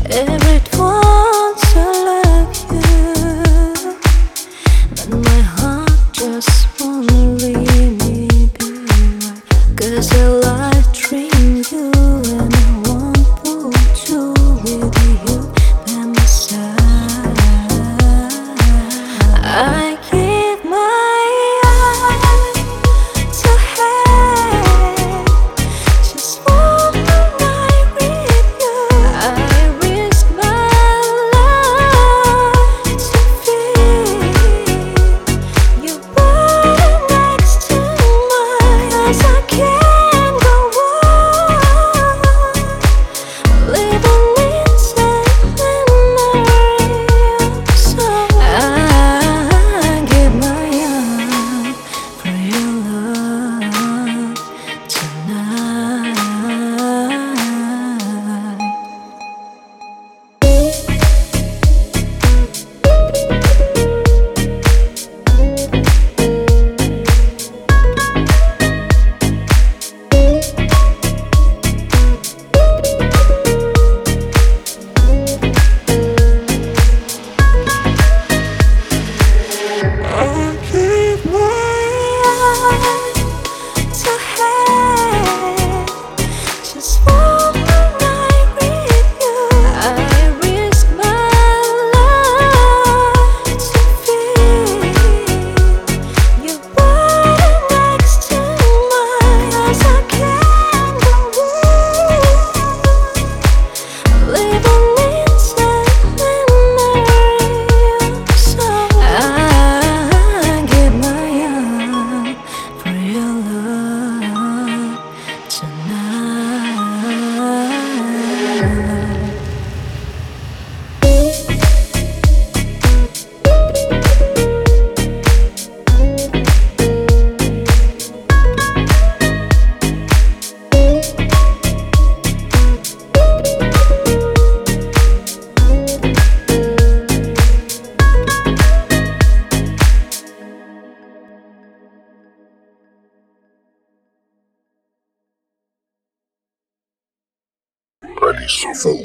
Every once I love you, but my heart just won't leave me be. Cause I like treating you and I won't put you with you by my side. I give my all to have just one night with you. I risk my life to feel your body next to mine. As I can't go on living inside memory. So I give my all for your love tonight. I give my all to have just one night with you. I risk my life to feel your body next to mine. As I can't go on living inside memory. So I give my all for your love tonight. Ready, so